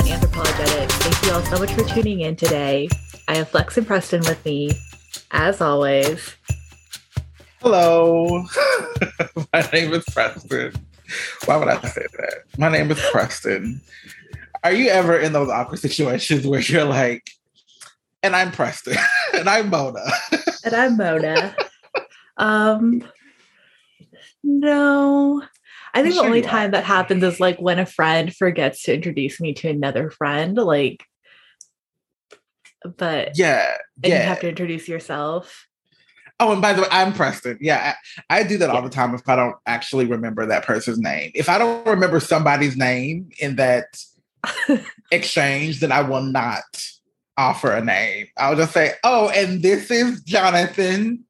Unapologetic. Thank you all so much for tuning in today. I have Flex and Preston with me, as always. Hello. My name is Preston. Why would I say that? My name is Preston. Are you ever in those awkward situations where you're like, and I'm Preston, and I'm Mona. And I'm Mona. No. I think the only time that happens is like when a friend forgets to introduce me to another friend, like, but yeah, and you have to introduce yourself. Oh, and by the way, I'm Preston. Yeah, I do that all the time if I don't actually remember that person's name. If I don't remember somebody's name in that exchange, then I will not offer a name. I'll just say, oh, and this is Jonathan.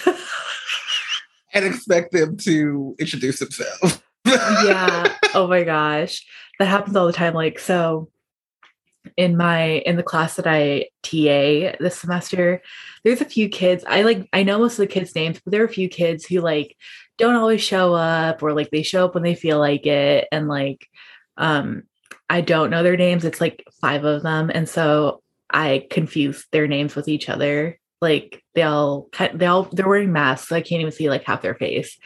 And expect them to introduce themselves. Yeah. Oh my gosh. That happens all the time. Like, so in the class that I TA this semester, there's a few kids. I know most of the kids' names, but there are a few kids who like don't always show up, or like they show up when they feel like it. And like I don't know their names. It's like 5 of them. And so I confuse their names with each other. Like they're wearing masks, so I can't even see like half their face.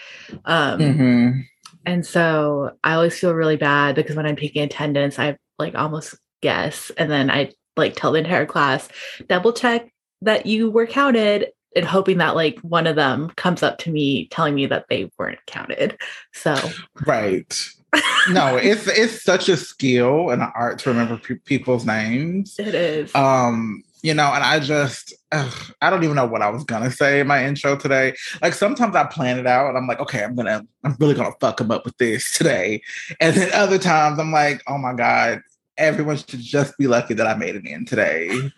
And so I always feel really bad because when I'm taking attendance, I like almost guess, and then I like tell the entire class, double check that you were counted, and hoping that like one of them comes up to me telling me that they weren't counted. So right. No, it's such a skill and an art to remember people's names. It is. And I just, I don't even know what I was going to say in my intro today. Like sometimes I plan it out and I'm like, okay, I'm really going to fuck them up with this today. And then other times I'm like, oh my God, everyone should just be lucky that I made it in today.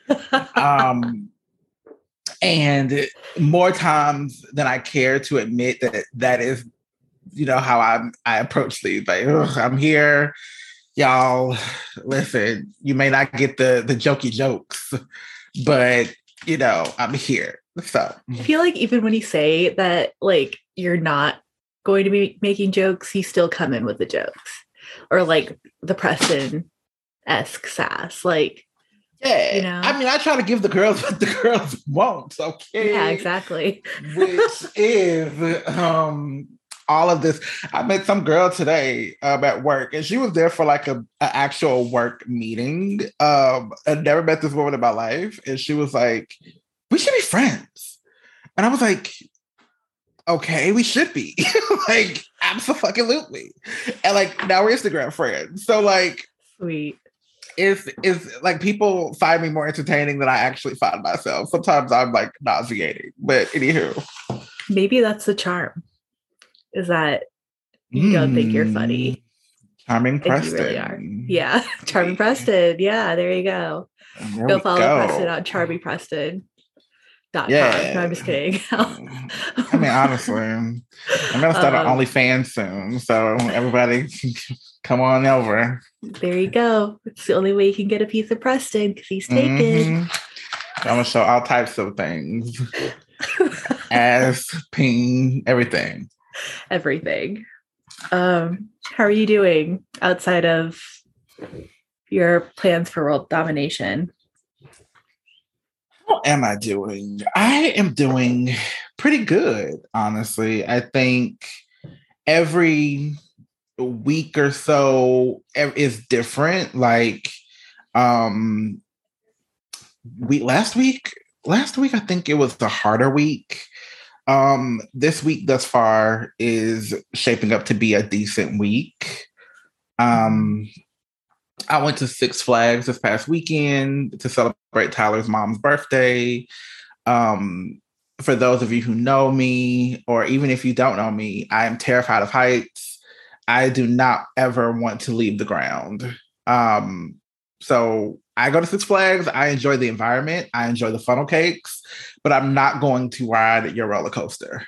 And more times than I care to admit that is, how I approach these. Like, I'm here. Y'all, listen, you may not get the jokey jokes, but I'm here. So I feel like even when you say that like you're not going to be making jokes, you still come in with the jokes, or like the Preston-esque sass. Like, yeah, I mean, I try to give the girls what the girls want. Okay, yeah, exactly. Which is all of this. I met some girl today at work, and she was there for like a actual work meeting. I'd never met this woman in my life, and she was like, "We should be friends," and I was like, "Okay, we should be." Like, absolutely. And like now we're Instagram friends. So like, sweet. Is like people find me more entertaining than I actually find myself. Sometimes I'm like nauseating, but anywho, maybe that's the charm. Is that you don't think you're funny. Charming Preston. You really are. Yeah. Charming Preston. Yeah, there you go. Go follow Preston on charmingpreston.com. Yeah. No, I'm just kidding. I mean, honestly, I'm going to start an OnlyFans soon. So everybody come on over. There you go. It's the only way you can get a piece of Preston because he's taken. I'm going to show all types of things. Ass, ping, everything. Everything. How are you doing outside of your plans for world domination? How am I doing? I am doing pretty good, honestly. I think every week or so is different. Like last week I think it was the harder week. This week thus far is shaping up to be a decent week. I went to Six Flags this past weekend to celebrate Tyler's mom's birthday. For those of you who know me, or even if you don't know me, I am terrified of heights. I do not ever want to leave the ground. So I go to Six Flags. I enjoy the environment. I enjoy the funnel cakes, but I'm not going to ride your roller coaster.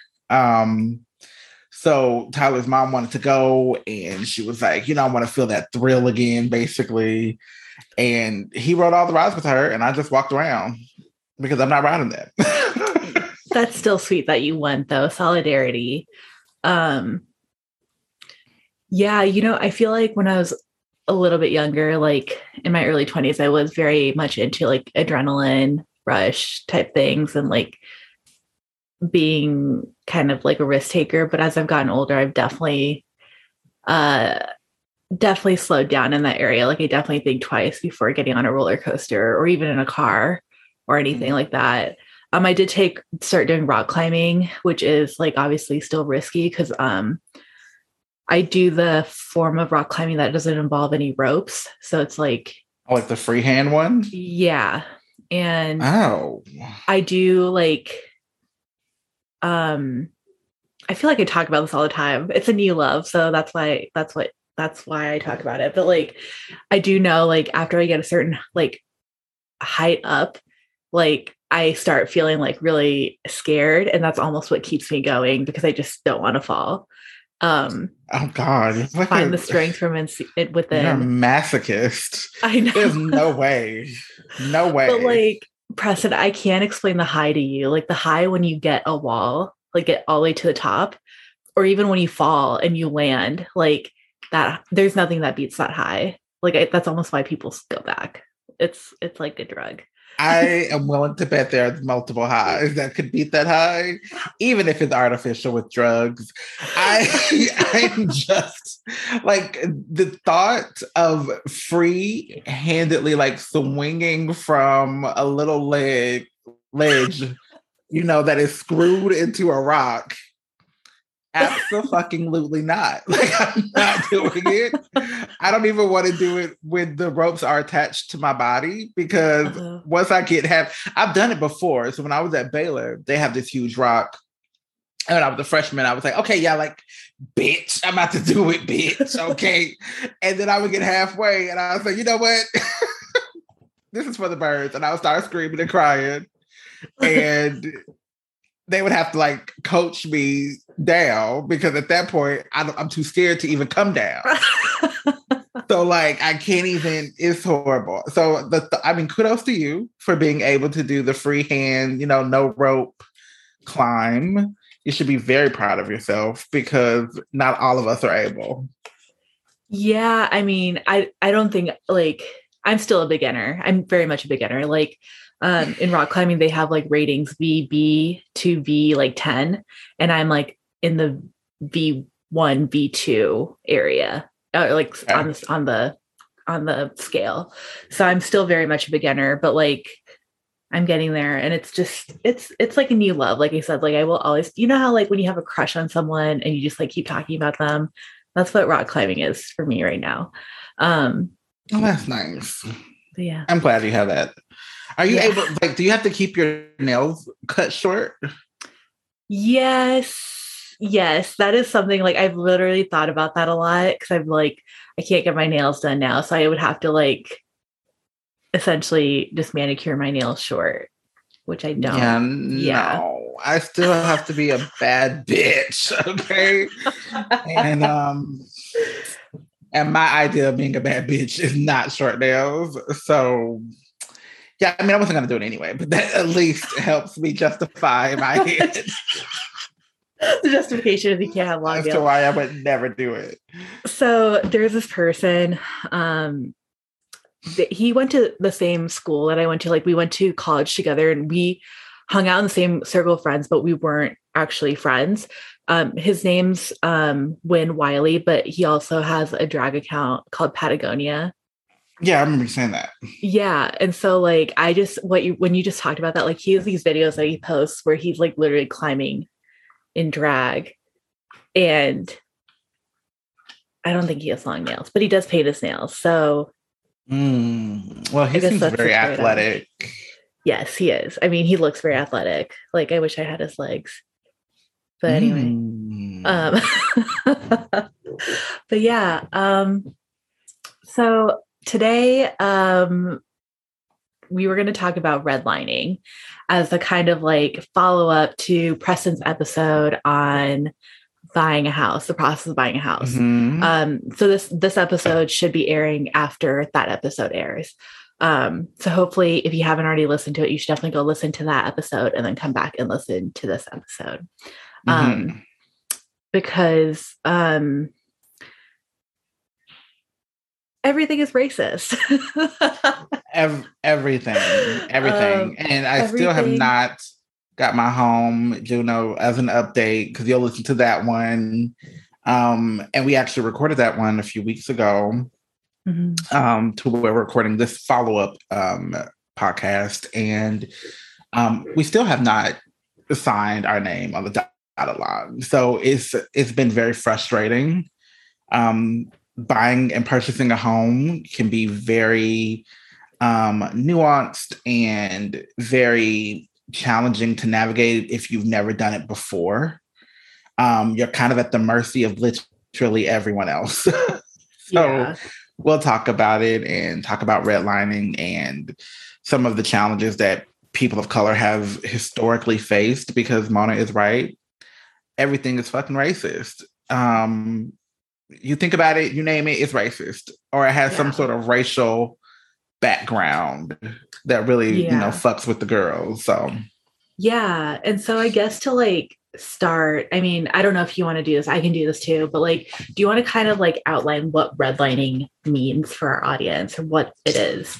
So Tyler's mom wanted to go, and she was like, I want to feel that thrill again, basically. And he rode all the rides with her, and I just walked around because I'm not riding that. That's still sweet that you went, though. Solidarity. Yeah, I feel like when I was a little bit younger, like in my early 20s, I was very much into like adrenaline rush type things and like being kind of like a risk taker. But as I've gotten older, I've uh definitely slowed down in that area. Like I definitely think twice before getting on a roller coaster or even in a car or anything like that. I did start doing rock climbing, which is like obviously still risky because I do the form of rock climbing that doesn't involve any ropes. So it's like the freehand one? Yeah. And oh, I do like I feel like I talk about this all the time. It's a new love, so that's why I talk about it. But like I do know like after I get a certain like height up, like I start feeling like really scared, and that's almost what keeps me going because I just don't want to fall. Oh God! It's like Find the strength from within. You're a masochist. I know. There's no way. No way. But like Preston, I can't explain the high to you. Like the high when you get a wall, like get all the way to the top, or even when you fall and you land, like that. There's nothing that beats that high. Like that's almost why people go back. It's like a drug. I am willing to bet there are multiple highs that could beat that high, even if it's artificial with drugs. I'm just like the thought of free-handedly like swinging from a little ledge, that is screwed into a rock. Absolutely not. Like I'm not doing it. I don't even want to do it when the ropes are attached to my body because once I I've done it before. So when I was at Baylor, they have this huge rock. And when I was a freshman, I was like, okay, yeah, like, bitch, I'm about to do it, bitch. Okay. And then I would get halfway and I was like, you know what? This is for the birds. And I would start screaming and crying. And they would have to like coach me down because at that point I'm too scared to even come down. So like I can't even. It's horrible. So kudos to you for being able to do the freehand, no rope climb. You should be very proud of yourself because not all of us are able. Yeah, I mean, I don't think like I'm still a beginner. I'm very much a beginner. Like in rock climbing, they have like ratings VB to V like 10. And I'm like in the V1, V2 area, like on the scale. So I'm still very much a beginner, but like I'm getting there. And it's just, it's like a new love. Like I said, like I will always, how like when you have a crush on someone and you just like keep talking about them, that's what rock climbing is for me right now. Oh, that's nice. Yeah. I'm glad you have that. Are you able, like, do you have to keep your nails cut short? Yes. That is something like I've literally thought about that a lot because I'm like, I can't get my nails done now. So I would have to like essentially just manicure my nails short, which I don't. Yeah, no. I still have to be a bad bitch. Okay. And my idea of being a bad bitch is not short nails. So yeah, I mean, I wasn't going to do it anyway, but that at least helps me justify in my head. The justification is you can't have long nails. As to why I would never do it. So there's this person, he went to the same school that I went to. Like we went to college together and we hung out in the same circle of friends, but we weren't actually friends. His name's Win Wiley, but he also has a drag account called Patagonia. Yeah, I remember you saying that. Yeah. And so like when you just talked about that, like he has these videos that he posts where he's like literally climbing in drag. And I don't think he has long nails, but he does paint his nails. So well, he seems very athletic. Yes, he is. I mean, he looks very athletic. Like I wish I had his legs. But anyway. But yeah. So today, we were going to talk about redlining as a kind of like follow-up to Preston's episode on buying a house, the process of buying a house. So this episode should be airing after that episode airs. So hopefully if you haven't already listened to it, you should definitely go listen to that episode and then come back and listen to this episode. Because everything is racist. Everything. And I still have Everything. not got my home, Juno, as an update, because you'll listen to that one. And we actually recorded that one a few weeks ago, to where we're recording this follow-up podcast. And we still have not signed our name on the dotted line. So it's been very frustrating. Buying and purchasing a home can be very nuanced and very challenging to navigate if you've never done it before. You're kind of at the mercy of literally everyone else. So yeah. We'll talk about it and talk about redlining and some of the challenges that people of color have historically faced, because Mona is right. Everything is fucking racist. You think about it, you name it, it's racist, or it has some sort of racial background that really, fucks with the girls. So yeah. And so I guess to like start, I mean, I don't know if you want to do this, I can do this too, but like, do you want to kind of like outline what redlining means for our audience or what it is?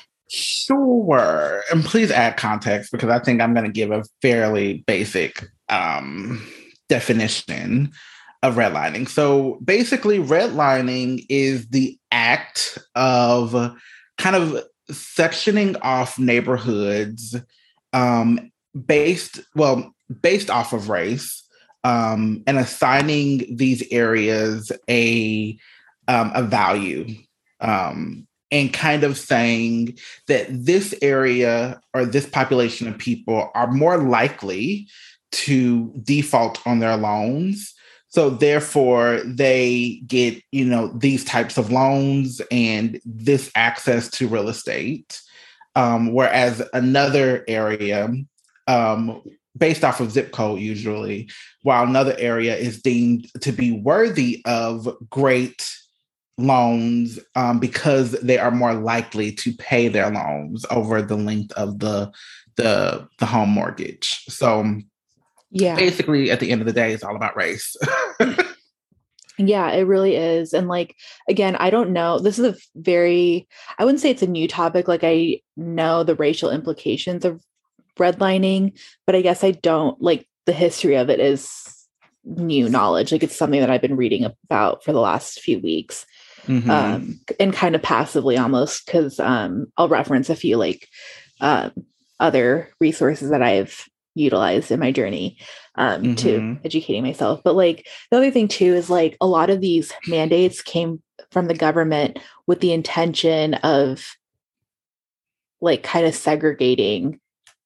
Sure. And please add context, because I think I'm going to give a fairly basic definition of redlining. So basically, redlining is the act of kind of sectioning off neighborhoods based off of race, and assigning these areas a value, and kind of saying that this area or this population of people are more likely to default on their loans. So therefore, they get, these types of loans and this access to real estate. Whereas another area, based off of zip code usually, while another area is deemed to be worthy of great loans, because they are more likely to pay their loans over the length of the home mortgage. So basically, at the end of the day, it's all about race. Yeah, it really is. And like, again, I don't know. This is I wouldn't say it's a new topic. Like, I know the racial implications of redlining, but I guess I don't, like, the history of it is new knowledge. Like, it's something that I've been reading about for the last few weeks, and kind of passively almost, because I'll reference a few like other resources that I've utilized in my journey to educating myself. But like, the other thing too is like, a lot of these mandates came from the government with the intention of like kind of segregating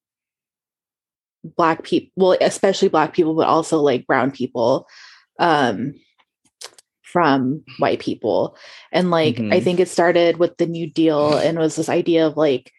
Black people, well, especially Black people, but also like brown people from white people. And like, I think it started with the New Deal and was this idea of like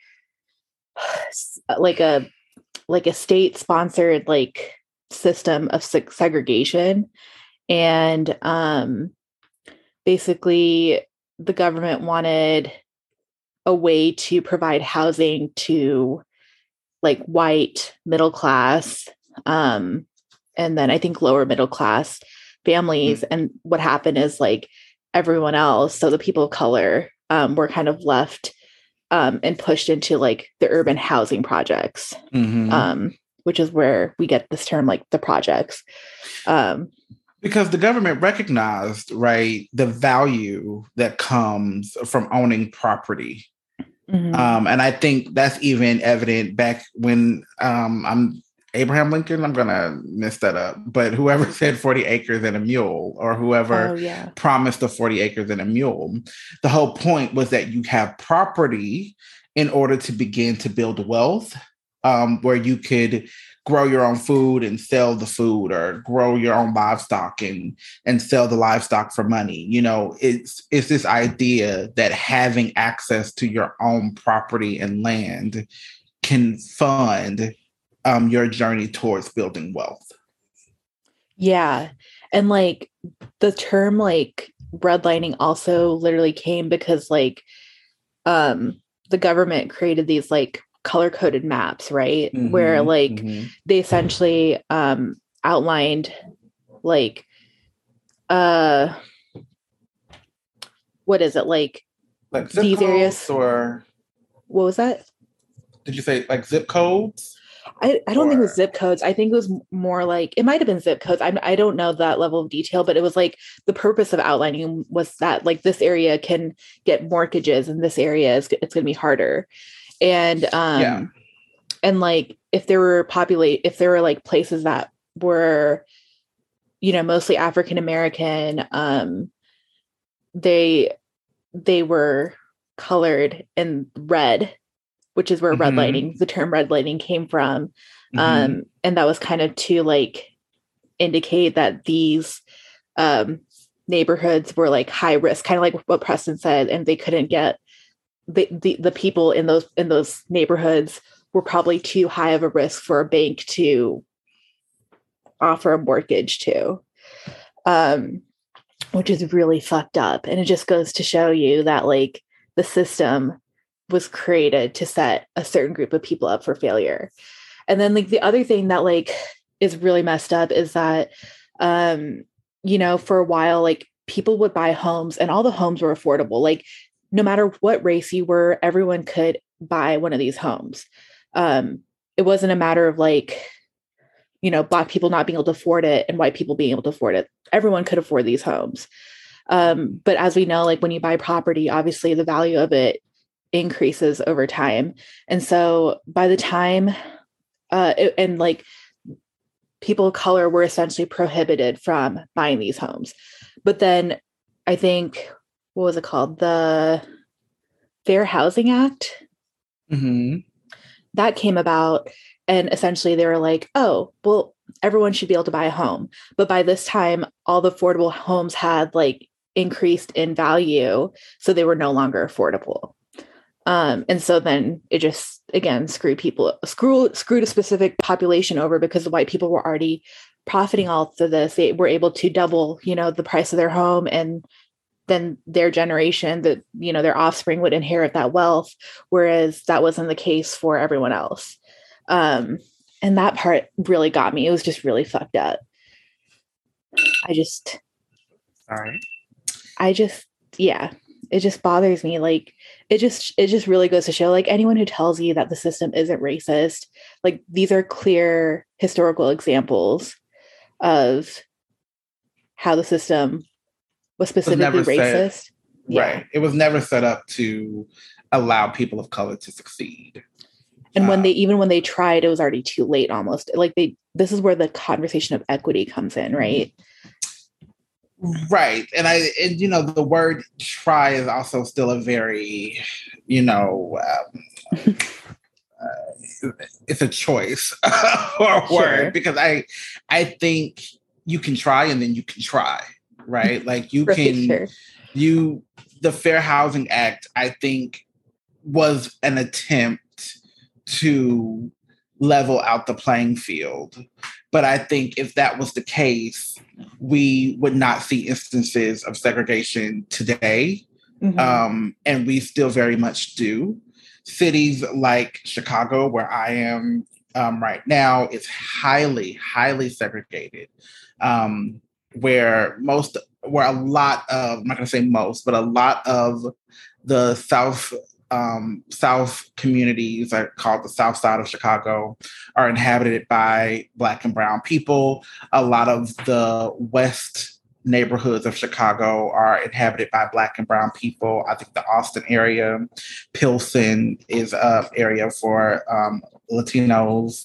a state sponsored like system of segregation. And basically the government wanted a way to provide housing to like white middle class, and then I think lower middle class families. And what happened is like everyone else, so the people of color, were kind of left and pushed into like the urban housing projects, which is where we get this term, like the projects. Because the government recognized, right, the value that comes from owning property. And I think that's even evident back when I'm Abraham Lincoln, I'm going to mess that up, but whoever said 40 acres and a mule, or whoever promised the 40 acres and a mule, the whole point was that you have property in order to begin to build wealth, where you could grow your own food and sell the food, or grow your own livestock and sell the livestock for money. It's this idea that having access to your own property and land can fund your journey towards building wealth. Yeah. And like the term like redlining also literally came because like the government created these like color-coded maps, right? Where like they essentially outlined like what is it, like Like zip these codes, areas. or What was that? did you say like zip codes? I don't think it was Or zip codes. I think it was more like it might have been zip codes. I don't know that level of detail, but it was like the purpose of outlining was that like this area can get mortgages and this area is it's going to be harder. And yeah. and like if there were like places that were mostly African American, they were colored in red, which is where Mm-hmm. the term redlining came from. Mm-hmm. And that was kind of to like indicate that these um, neighborhoods were like high risk, kind of like what Preston said, and they couldn't get the people in those neighborhoods were probably too high of a risk for a bank to offer a mortgage to, um, which is really fucked up. And it just goes to show you that like the system was created to set a certain group of people up for failure. And then like the other thing that like is really messed up is that for a while like people would buy homes and all the homes were affordable. Like no matter what race you were, everyone could buy one of these homes. It wasn't a matter of like Black people not being able to afford it and white people being able to afford it. Everyone could afford these homes. But as we know, like when you buy property, obviously the value of it increases over time. And so by the time, and like people of color were essentially prohibited from buying these homes. But then I think, what was it called? The Fair Housing Act. Mm-hmm. That came about. And essentially they were like, oh, well, everyone should be able to buy a home. But by this time, all the affordable homes had like increased in value. So they were no longer affordable. And so then it just again screwed a specific population over because the white people were already profiting off of this. They were able to double, the price of their home, and then their generation, their offspring would inherit that wealth, whereas that wasn't the case for everyone else. And that part really got me. It was just really fucked up. I just, Sorry. Yeah, it just bothers me. Like it just really goes to show like anyone who tells you that the system isn't racist, like these are clear historical examples of how the system was specifically racist. Right. It was never set up to allow people of color to succeed. And when they tried, it was already too late almost. Like this is where the conversation of equity comes in, right? Right. And the word try is also still a very, it's a choice or a word, because I think you can try and then you can try, right? Like you can, the Fair Housing Act, I think was an attempt to level out the playing field. But I think if that was the case, we would not see instances of segregation today. Mm-hmm. And we still very much do. Cities like Chicago, where I am right now, is highly, highly segregated. Where a lot of, I'm not going to say most, but a lot of the South communities are called the South Side of Chicago are inhabited by Black and brown people. A lot of the West neighborhoods of Chicago are inhabited by Black and brown people. I think the Austin area, Pilsen is an area for Latinos.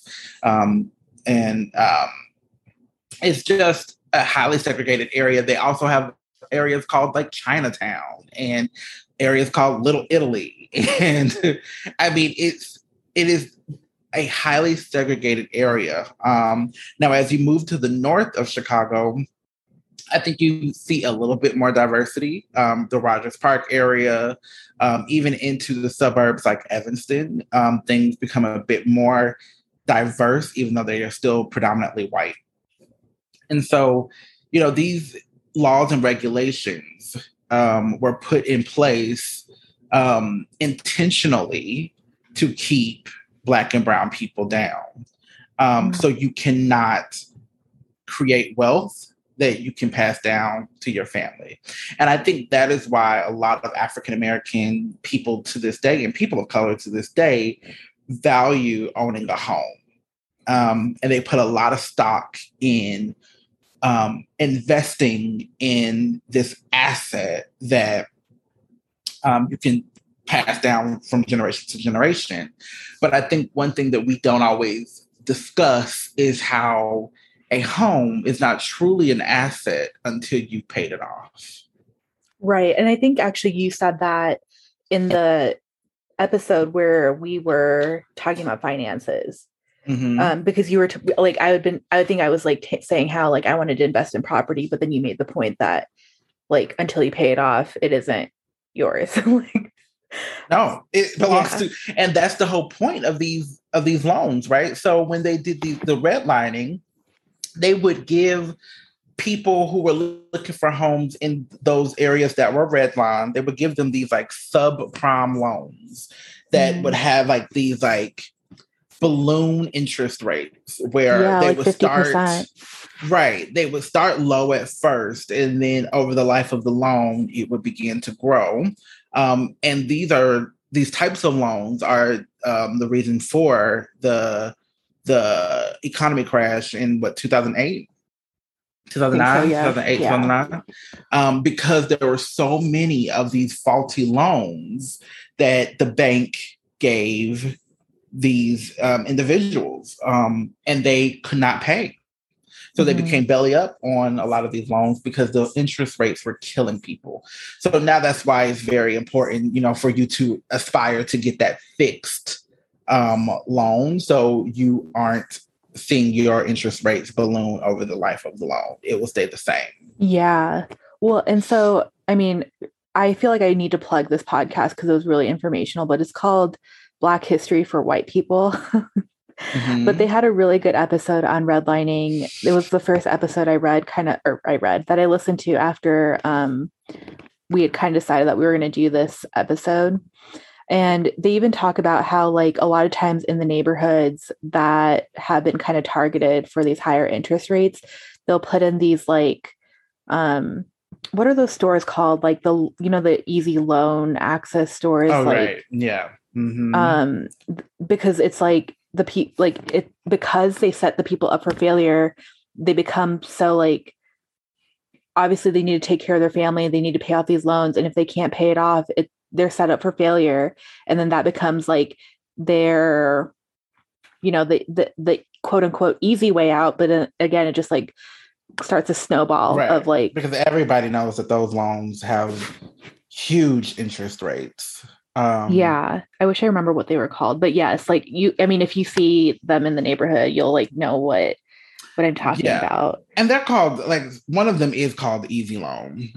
It's just a highly segregated area. They also have areas called like Chinatown and areas called Little Italy. And I mean, it is a highly segregated area. Now, as you move to the north of Chicago, I think you see a little bit more diversity. The Rogers Park area, even into the suburbs like Evanston, things become a bit more diverse, even though they are still predominantly white. And so, these laws and regulations were put in place intentionally to keep Black and brown people down. So you cannot create wealth that you can pass down to your family. And I think that is why a lot of African American people to this day and people of color to this day value owning a home. And they put a lot of stock in investing in this asset that you can pass down from generation to generation. But I think one thing that we don't always discuss is how a home is not truly an asset until you've paid it off. Right. And I think actually you said that in the episode where we were talking about finances. Mm-hmm. Because you were like, I think I was like saying how like I wanted to invest in property, but then you made the point that like until you pay it off, it isn't yours. Like, no, it belongs to, and that's the whole point of these loans, right? So when they did the redlining, they would give people who were looking for homes in those areas that were redlined, they would give them these like subprime loans that would have like these like balloon interest rates where they like would 50%. they would start low at first, and then over the life of the loan, it would begin to grow. And these types of loans are the reason for the economy crash in 2008. 2009, so, 2008, 2009, because there were so many of these faulty loans that the bank gave these individuals, and they could not pay. So they became belly up on a lot of these loans because the interest rates were killing people. So now that's why it's very important, for you to aspire to get that fixed loan, so you aren't seeing your interest rates balloon over the life of the loan. It will stay the same. Yeah. Well, and so, I mean, I feel like I need to plug this podcast because it was really informational, but it's called Black History for White People. But they had a really good episode on redlining. It was the first episode I listened to after we had kind of decided that we were going to do this episode. And they even talk about how, like, a lot of times in the neighborhoods that have been kind of targeted for these higher interest rates, they'll put in these, like, what are those stores called? Like the easy loan access stores. Oh, like, right. Yeah. Because it's like because they set the people up for failure, they become so like, obviously they need to take care of their family. They need to pay off these loans. And if they can't pay it off, they're set up for failure. And then that becomes like their, the quote unquote easy way out. But again, it just like starts a snowball of like, because everybody knows that those loans have huge interest rates. I wish I remember what they were called, but yes, like if you see them in the neighborhood, you'll like know what I'm talking about. And they're called, like, one of them is called Easy Loan.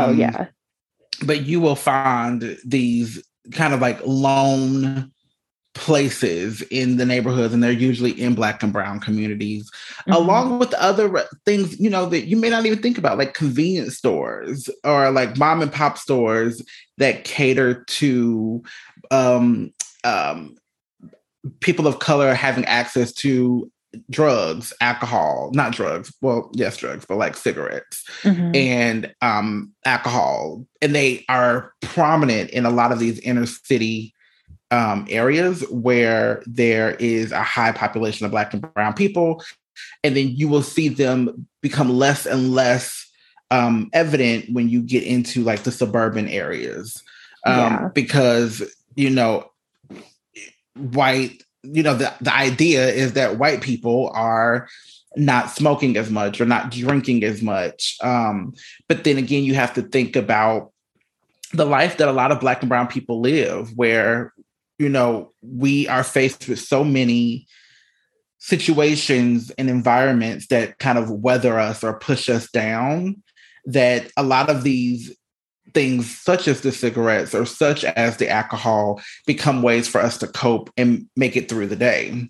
But you will find these kind of like loan places in the neighborhoods, and they're usually in Black and brown communities, along with other things, that you may not even think about, like convenience stores or like mom and pop stores that cater to people of color having access to drugs, alcohol, not drugs. Well, yes, drugs, but like cigarettes and alcohol. And they are prominent in a lot of these inner city areas where there is a high population of Black and brown people. And then you will see them become less and less evident when you get into like the suburban areas. Because, white, the idea is that white people are not smoking as much or not drinking as much. But then again, you have to think about the life that a lot of Black and brown people live, where, we are faced with so many situations and environments that kind of weather us or push us down, that a lot of these things, such as the cigarettes or such as the alcohol, become ways for us to cope and make it through the day.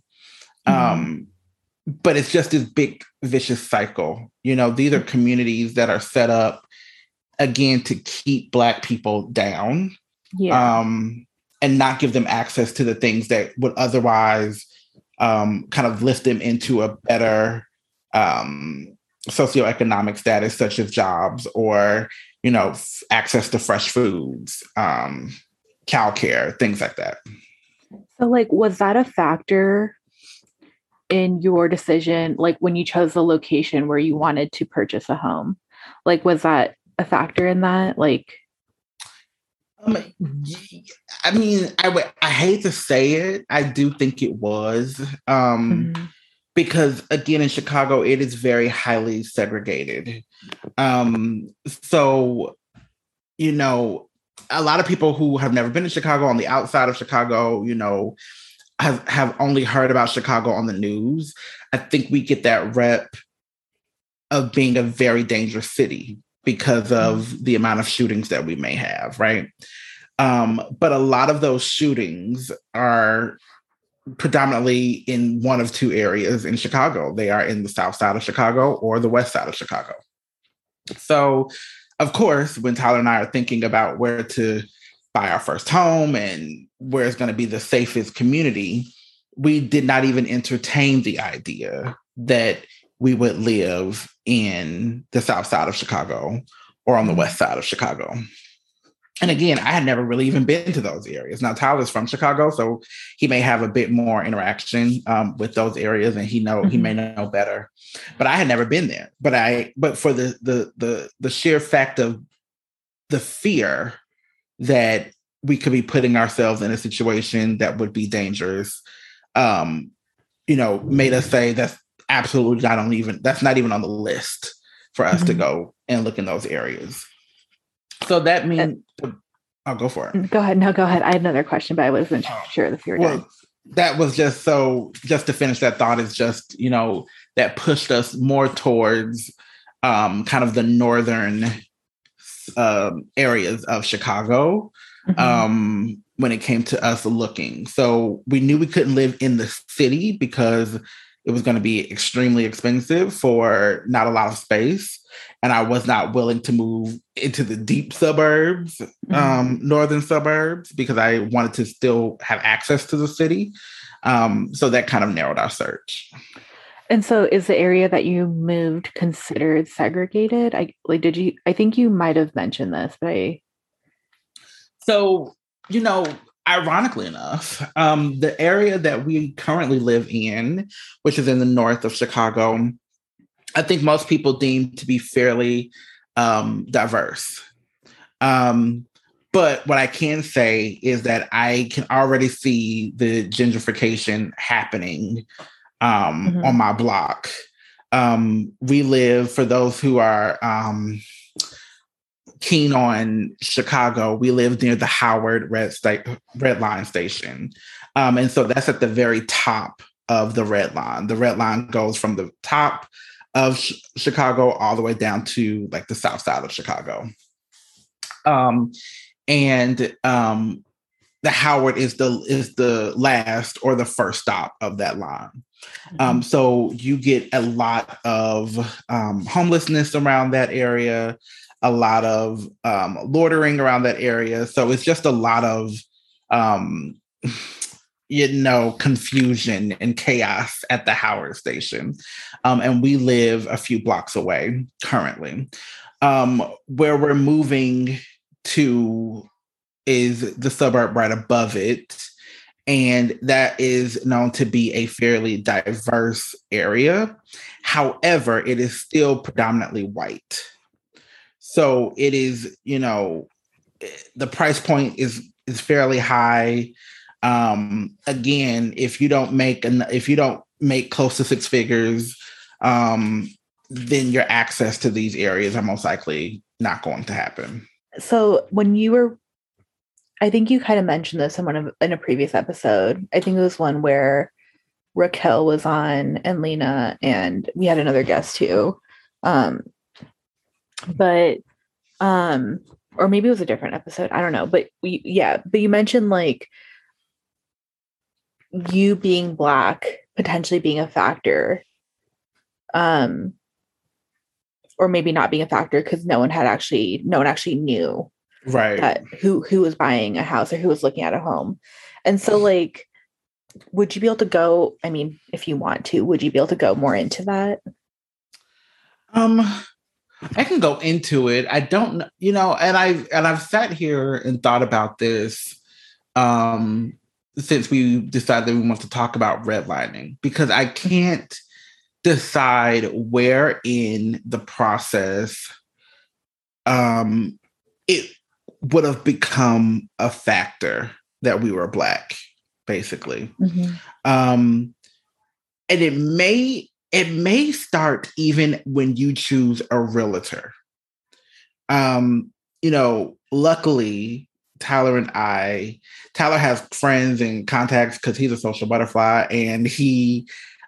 But it's just this big vicious cycle. These are communities that are set up, again, to keep Black people down, and not give them access to the things that would otherwise kind of lift them into a better socioeconomic status, such as jobs or, access to fresh foods, childcare, things like that. So, like, was that a factor in your decision, like when you chose the location where you wanted to purchase a home? Like, was that a factor in that? Like, I mean, I hate to say it. I do think it was. Because again, in Chicago, it is very highly segregated. So, a lot of people who have never been to Chicago, on the outside of Chicago, have only heard about Chicago on the news. I think we get that rep of being a very dangerous city because of the amount of shootings that we may have, right? But a lot of those shootings are predominantly in one of two areas in Chicago. They are in the south side of Chicago or the west side of Chicago. So, of course, when Tyler and I are thinking about where to buy our first home and where it's going to be the safest community, we did not even entertain the idea that we would live in the south side of Chicago or on the west side of Chicago. And again, I had never really even been to those areas. Now, Tyler's from Chicago, so he may have a bit more interaction with those areas, and he may know better. But I had never been there. But for the sheer fact of the fear that we could be putting ourselves in a situation that would be dangerous, made us say that's absolutely that's not even on the list for us to go and look in those areas. So that means I'll go for it. Go ahead. No, go ahead. I had another question, but I wasn't sure if you were done. That was just to finish that thought is just, that pushed us more towards kind of the northern areas of Chicago when it came to us looking. So we knew we couldn't live in the city because it was going to be extremely expensive for not a lot of space. And I was not willing to move into the deep suburbs, northern suburbs, because I wanted to still have access to the city. So that kind of narrowed our search. And so is the area that you moved considered segregated? I think you might have mentioned this, but So, ironically enough, the area that we currently live in, which is in the north of Chicago, I think most people deem to be fairly diverse. But what I can say is that I can already see the gentrification happening on my block. We live, for those who are keen on Chicago, we live near the Howard Red Line station. And so that's at the very top of the Red Line. The Red Line goes from the top of Chicago all the way down to like the south side of Chicago. And the Howard is the last or the first stop of that line. So you get a lot of homelessness around that area, a lot of loitering around that area. So it's just a lot of confusion and chaos at the Howard station. And we live a few blocks away currently. Where we're moving to is the suburb right above it. And that is known to be a fairly diverse area. However, it is still predominantly white. So it is, the price point is fairly high. Again, if you don't make close to six figures, then your access to these areas are most likely not going to happen. So when you were, I think you kind of mentioned this in a previous episode. I think it was one where Raquel was on and Lena, and we had another guest too. Or maybe it was a different episode. I don't know. But you mentioned like you being Black potentially being a factor. Or maybe not being a factor because no one actually knew right who was buying a house or who was looking at a home. And so like, would you be able to go, I mean, if you want to, would you be able to go more into that? Um, I can go into it. I don't know, and I've sat here and thought about this um since we decided we want to talk about redlining because I can't decide where in the process it would have become a factor that we were Black, basically. Mm-hmm. And it may start even when you choose a realtor. Luckily, Tyler has friends and contacts because he's a social butterfly, and he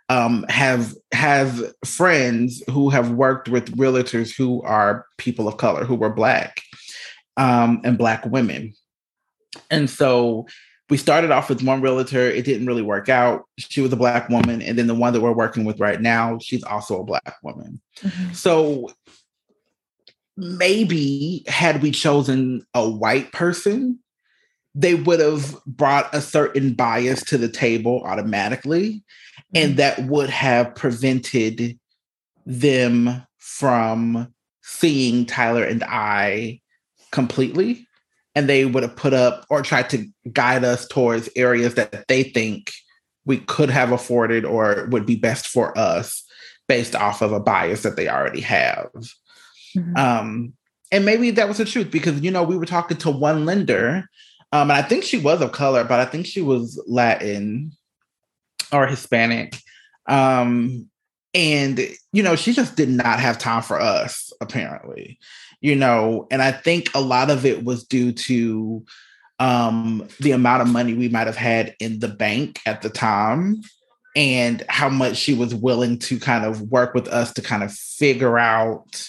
has friends who have worked with realtors who are people of color, who were Black, and Black women. And so we started off with one realtor. It didn't really work out. She was a Black woman. And then the one that we're working with right now, she's also a Black woman. Mm-hmm. So maybe had we chosen a white person, they would have brought a certain bias to the table automatically. And that would have prevented them from seeing Tyler and I completely. And they would have put up or tried to guide us towards areas that they think we could have afforded or would be best for us based off of a bias that they already have. Mm-hmm. And maybe that was the truth because, we were talking to one lender, and I think she was of color, but I think she was Latin or Hispanic. And, she just did not have time for us, apparently, and I think a lot of it was due to the amount of money we might have had in the bank at the time and how much she was willing to kind of work with us to kind of figure out,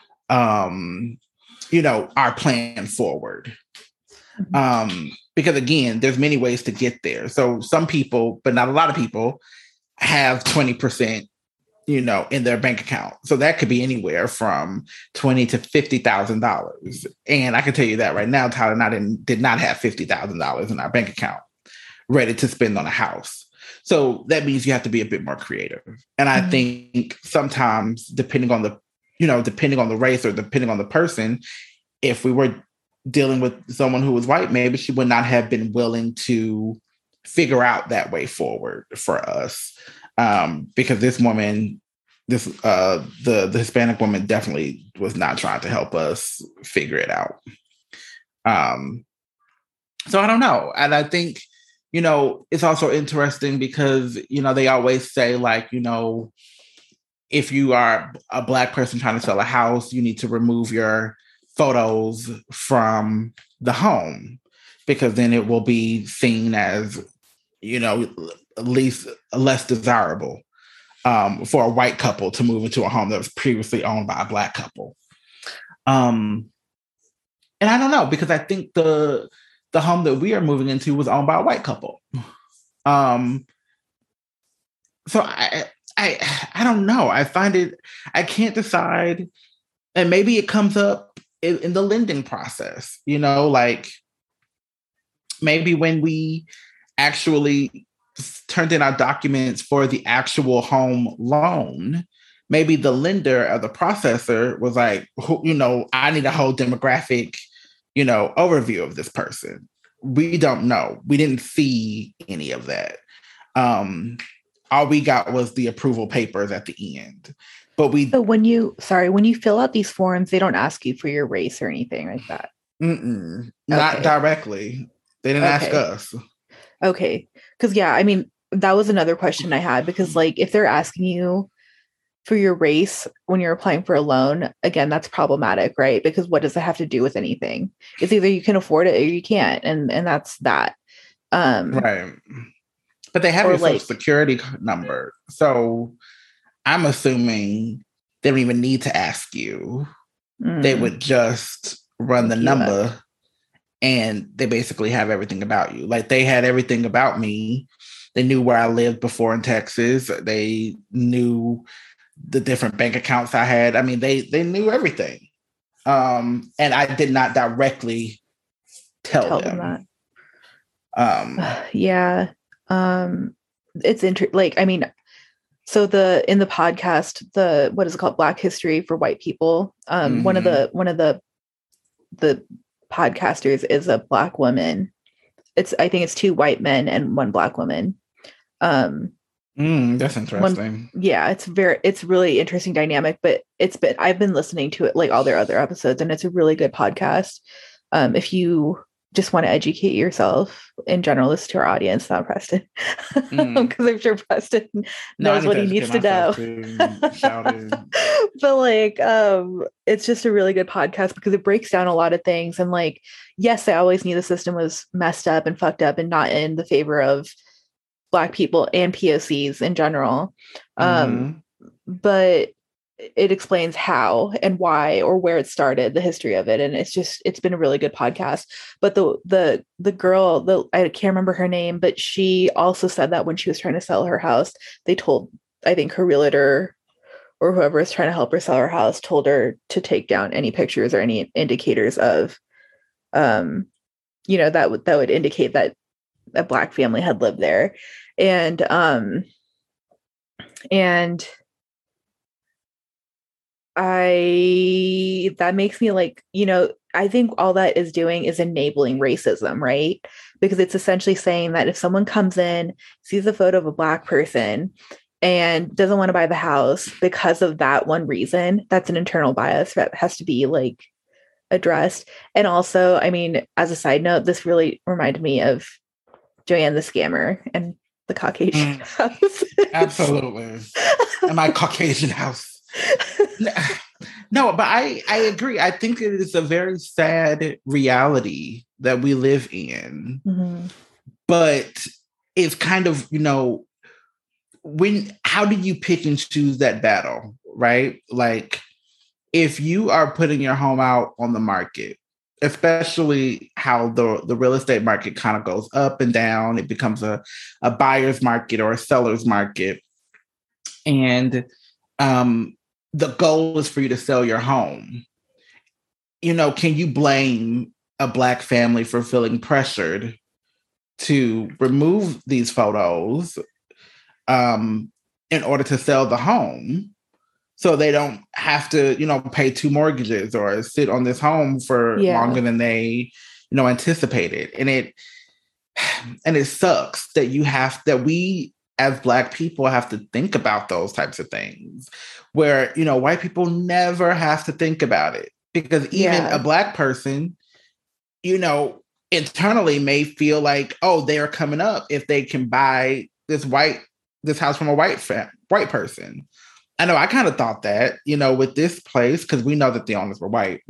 our plan forward. Because again, there's many ways to get there. So some people, but not a lot of people, have 20%, in their bank account. So that could be anywhere from $20,000 to $50,000. And I can tell you that right now, Tyler and I did not have $50,000 in our bank account ready to spend on a house. So that means you have to be a bit more creative. And I think sometimes depending on the race or depending on the person, if we were dealing with someone who was white, maybe she would not have been willing to figure out that way forward for us. Because this woman, the Hispanic woman definitely was not trying to help us figure it out. So I don't know. And I think, it's also interesting because, they always say like, if you are a Black person trying to sell a house, you need to remove your photos from the home because then it will be seen as, at least less desirable for a white couple to move into a home that was previously owned by a Black couple. And I don't know, because I think the home that we are moving into was owned by a white couple. So I don't know. I find it, I can't decide. And maybe it comes up in the lending process, like maybe when we actually turned in our documents for the actual home loan, maybe the lender or the processor was like, I need a whole demographic, overview of this person. We don't know. We didn't see any of that. All we got was the approval papers at the end. But so when you fill out these forms, they don't ask you for your race or anything like that. Not directly. They didn't ask us. Okay. Because that was another question I had, because like if they're asking you for your race when you're applying for a loan, again, that's problematic, right? Because what does it have to do with anything? It's either you can afford it or you can't. And that's that. Right. But they have your social security number. So I'm assuming they don't even need to ask you. They would just run the number and they basically have everything about you. Like they had everything about me. They knew where I lived before in Texas. They knew the different bank accounts I had. I mean, they knew everything. And I did not directly tell them that. Yeah. It's interesting. So in the podcast, what is it called? Black History for White People. One of the podcasters is a Black woman. I think it's 2 white men and 1 Black woman. That's interesting. It's really interesting dynamic, but I've been listening to it, like all their other episodes, and it's a really good podcast. If you just want to educate yourself in general, listen to our audience, not Preston, because I'm sure Preston knows what he needs to know. But like, it's just a really good podcast because it breaks down a lot of things. And like, yes, I always knew the system was messed up and fucked up and not in the favor of Black people and POCs in general. But it explains how and why or where it started, the history of it. And it's been a really good podcast. But the girl, I can't remember her name, but she also said that when she was trying to sell her house, they told, I think her realtor or whoever is trying to help her sell her house told her to take down any pictures or any indicators of, that would indicate that a Black family had lived there. And that makes me like, I think all that is doing is enabling racism, right? Because it's essentially saying that if someone comes in, sees a photo of a Black person and doesn't want to buy the house because of that one reason, that's an internal bias that has to be like addressed. And also, I mean, as a side note, this really reminded me of Joanne the Scammer and the Caucasian house. Absolutely. And my Caucasian house. No, but I agree. I think it is a very sad reality that we live in. But it's kind of, how do you pick and choose that battle, right? Like, if you are putting your home out on the market, especially how the real estate market kind of goes up and down, it becomes a buyer's market or a seller's market. And the goal is for you to sell your home. Can you blame a Black family for feeling pressured to remove these photos in order to sell the home so they don't have to, pay 2 mortgages or sit on this home for longer than they, anticipated? And it sucks that we as Black people have to think about those types of things where, white people never have to think about it, because even a Black person, internally may feel like, oh, they are coming up if they can buy this house from a white person. I know I kind of thought that, with this place, because we know that the owners were white.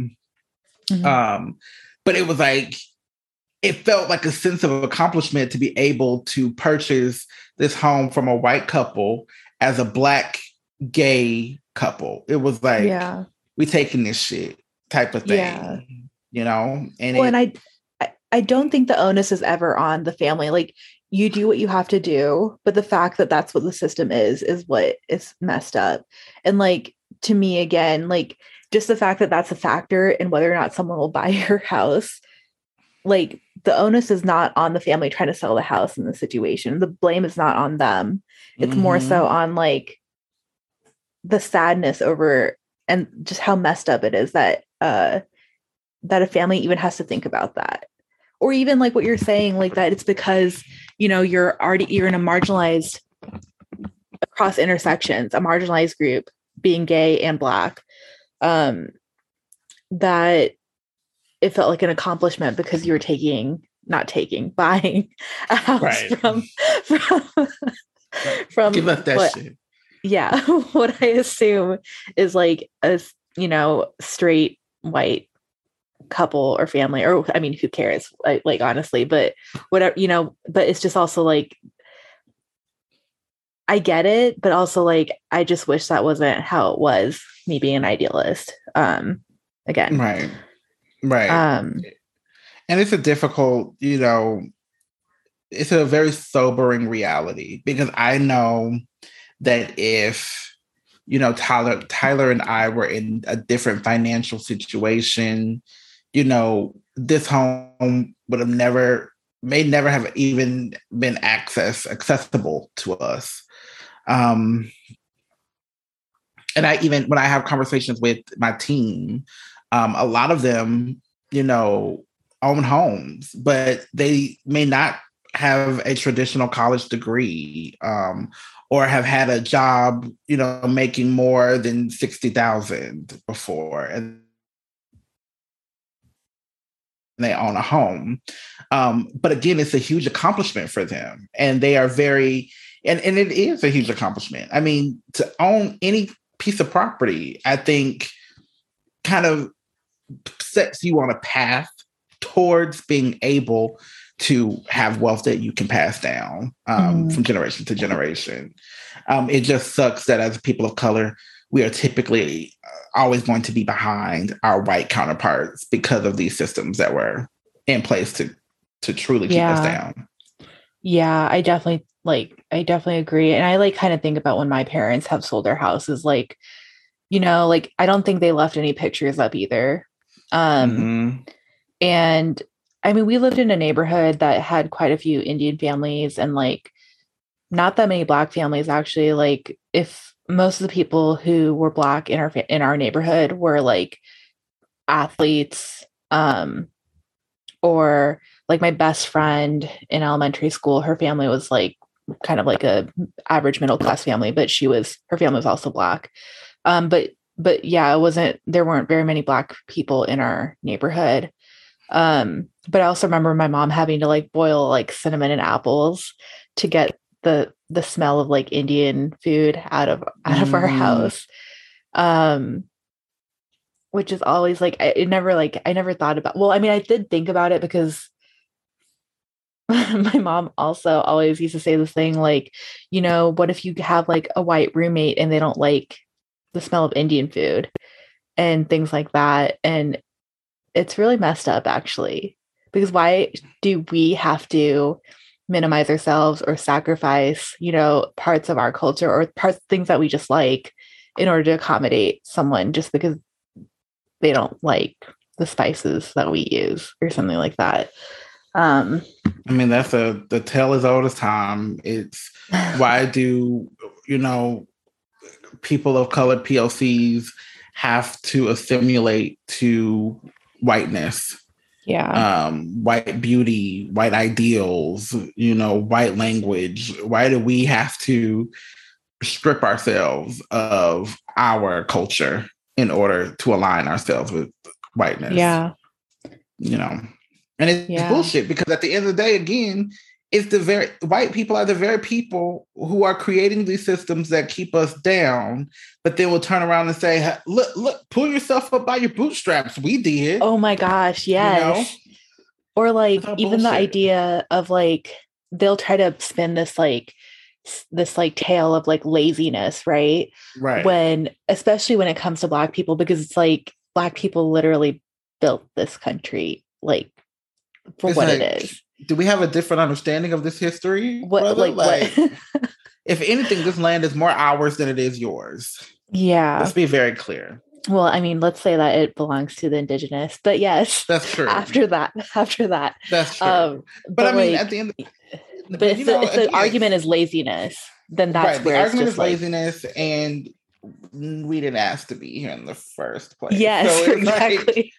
But it was like, it felt like a sense of accomplishment to be able to purchase this home from a white couple as a Black gay couple. It was like, we taking this shit type of thing, And I don't think the onus is ever on the family. Like, you do what you have to do, but the fact that that's what the system is what is messed up. And like, to me, again, like, just the fact that that's a factor in whether or not someone will buy your house, like, the onus is not on the family trying to sell the house in the situation. The blame is not on them. It's more so on like the sadness over and just how messed up it is that a family even has to think about that. Or even like what you're saying, like that it's because, you're in a marginalized, across intersections, a marginalized group, being gay and Black, that it felt like an accomplishment because you were buying a house from give up that shit. Yeah. What I assume is like a, straight white couple or family, or I mean, who cares? Like honestly, but whatever, but it's just also like, I get it, but also like, I just wish that wasn't how it was, me being an idealist. Again. Right. And it's a difficult, it's a very sobering reality, because I know that if, Tyler and I were in a different financial situation, this home may never have even been accessible to us. Um, and when I have conversations with my team, a lot of them, own homes, but they may not have a traditional college degree, or have had a job, making more than 60,000 before, and they own a home. But again, it's a huge accomplishment for them, and they are very, and it is a huge accomplishment. I mean, to own any piece of property, I think, kind of sets you on a path towards being able to have wealth that you can pass down, from generation to generation. It just sucks that as people of color, we are typically always going to be behind our white counterparts because of these systems that were in place to truly keep us down. Yeah, I definitely agree. And I kind of think about when my parents have sold their houses, I don't think they left any pictures up either. And I mean, we lived in a neighborhood that had quite a few Indian families and not that many Black families, actually. If most of the people who were Black in our neighborhood were athletes, or my best friend in elementary school, her family was kind of a average middle class family, but her family was also Black. But yeah, there weren't very many Black people in our neighborhood. But I also remember my mom having to boil cinnamon and apples to get the smell of Indian food out of our house. Which is always I never thought about, well, I mean, I did think about it because my mom also always used to say this thing, what if you have a white roommate and they don't like the smell of Indian food and things like that. And it's really messed up, actually, because why do we have to minimize ourselves or sacrifice, parts of our culture or things that we just like in order to accommodate someone just because they don't like the spices that we use or something like that? I mean, that's the tale as old as time. It's why do, people of color, POCs, have to assimilate to whiteness? Yeah. White beauty, white ideals, white language. Why do we have to strip ourselves of our culture in order to align ourselves with whiteness? Yeah. And it's bullshit, because at the end of the day, again, white people are the very people who are creating these systems that keep us down, but then we'll turn around and say, look, pull yourself up by your bootstraps. We did. Oh my gosh. Yes. Or even bullshit. The idea of they'll try to spin this tale of laziness, right? Right. Especially when it comes to Black people, because it's Black people literally built this country, for what it is. Do we have a different understanding of this history? What? If anything, this land is more ours than it is yours. Yeah. Let's be very clear. Well, I mean, let's say that it belongs to the indigenous, but yes, that's true. After that, that's true. But I mean, at the end, but if the argument is laziness, then that's right. Where the argument is laziness, and we didn't ask to be here in the first place. Yes, so exactly.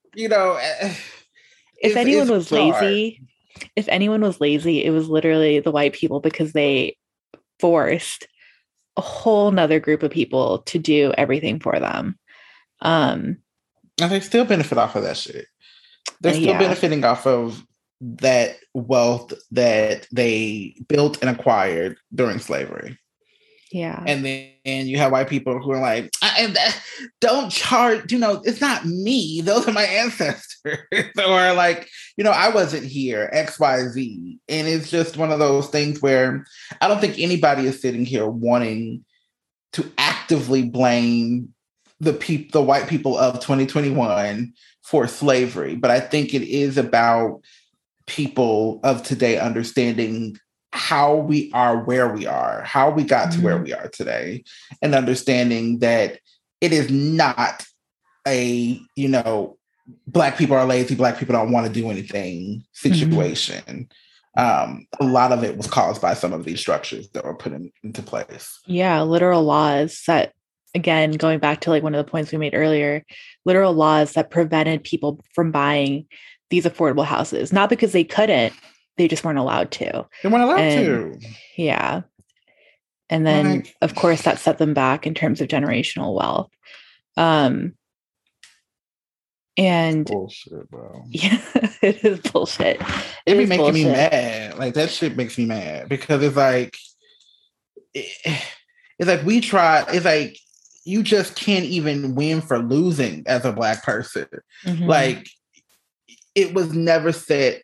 If anyone was lazy, it was literally the white people, because they forced a whole nother group of people to do everything for them. And they still benefit off of that shit. They're still benefiting off of that wealth that they built and acquired during slavery. Yeah. And then you have white people who are don't charge, it's not me. Those are my ancestors. Or I wasn't here, XYZ. And it's just one of those things where I don't think anybody is sitting here wanting to actively blame the white people of 2021 for slavery. But I think it is about people of today understanding how we are where we are, how we got to where we are today, and understanding that it is not a, Black people are lazy, Black people don't want to do anything situation. A lot of it was caused by some of these structures that were put into place. Yeah, literal laws that, again, going back to like one of the points we made earlier, literal laws that prevented people from buying these affordable houses, not because they couldn't, they just weren't allowed to. They weren't allowed And to. yeah. And then, Like, of course, that set them back in terms of generational wealth. And bullshit, bro. yeah, it is bullshit. It be making me mad. Like, that shit makes me mad because it's like, we try. It's like you just can't even win for losing as a Black person. Mm-hmm. Like, it was never set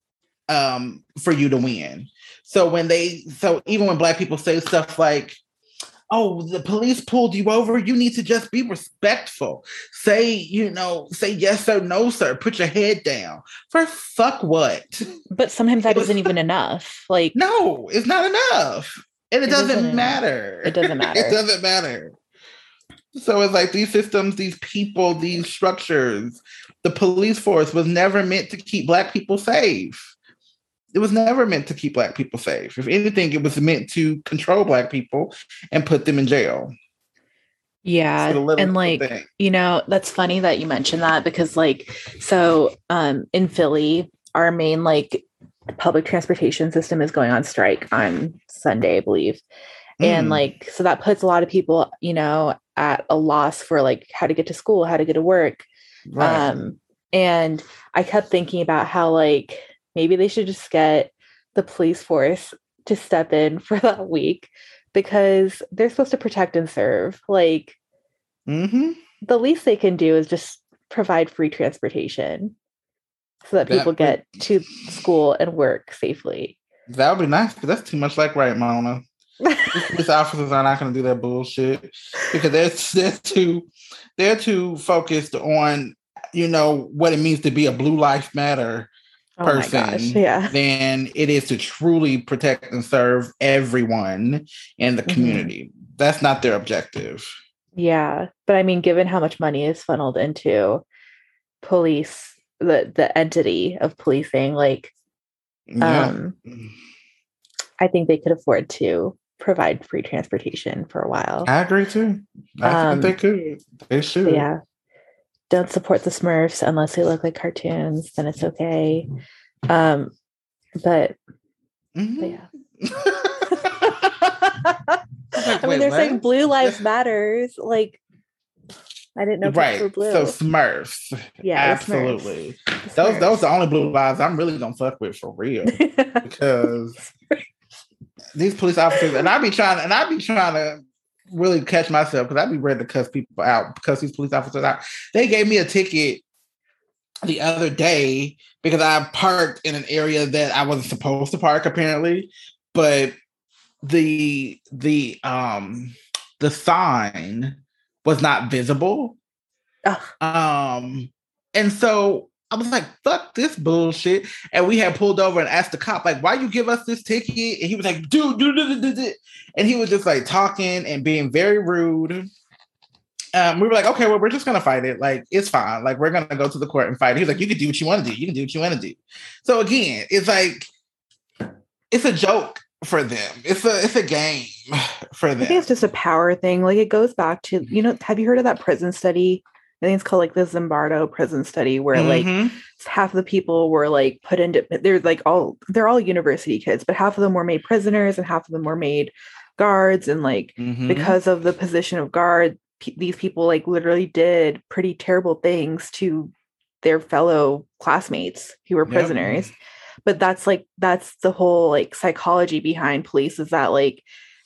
for you to win. So even when Black people say stuff like, oh, the police pulled you over, you need to just be respectful. Say yes or no, sir. Put your head down. For fuck what? But sometimes that isn't even enough. Like, no, it's not enough. And it doesn't matter. It doesn't matter. It doesn't matter. So it's like these systems, these people, these structures, the police force was never meant to keep Black people safe. It was never meant to keep Black people safe. If anything, it was meant to control Black people and put them in jail. Yeah. And like, that's funny that you mentioned that because in Philly, our main like public transportation system is going on strike on Sunday, I believe. And like, so that puts a lot of people, at a loss for like how to get to school, how to get to work. Right. And I kept thinking about how like, maybe they should just get the police force to step in for that week because they're supposed to protect and serve. Like, the least they can do is just provide free transportation so that people get to school and work safely. That would be nice, but that's too much like right, Mona. These officers are not going to do that bullshit because they're too focused on, what it means to be a Blue Lives Matter person than it is to truly protect and serve everyone in the community. That's not their objective. Yeah. But I mean, given how much money is funneled into police, the entity of policing, like, I think they could afford to provide free transportation for a while. I agree too. I think they could. They should. Yeah. Don't support the Smurfs unless they look like cartoons, then it's okay. But yeah. I mean, they're saying Blue Lives Matters. Like, I didn't know. Right. Blue. So Smurfs. Yeah, absolutely. Those are the only blue lives I'm really gonna fuck with for real. Because these police officers, and I be trying to really catch myself because I'd be ready to cuss people out because these police officers out. They gave me a ticket the other day because I parked in an area that I wasn't supposed to park apparently, but the sign was not visible. And so I was like, fuck this bullshit. And we had pulled over and asked the cop, like, why you give us this ticket? And he was like, dude. And he was just like talking and being very rude. We were like, okay, well, we're just going to fight it. Like, it's fine. Like, we're going to go to the court and fight. He was like, you can do what you want to do. You can do what you want to do. So again, it's like, it's a joke for them. It's a game for them. I think it's just a power thing. Like, it goes back to, have you heard of that prison study? I think it's called like the Zimbardo prison study where like half of the people were like put into, they're all university kids, but half of them were made prisoners and half of them were made guards. And like, because of the position of guard, these people like literally did pretty terrible things to their fellow classmates who were prisoners. But that's the whole like psychology behind police is that like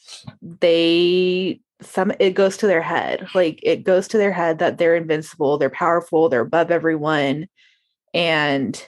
it goes to their head. Like it goes to their head that they're invincible, they're powerful, they're above everyone. And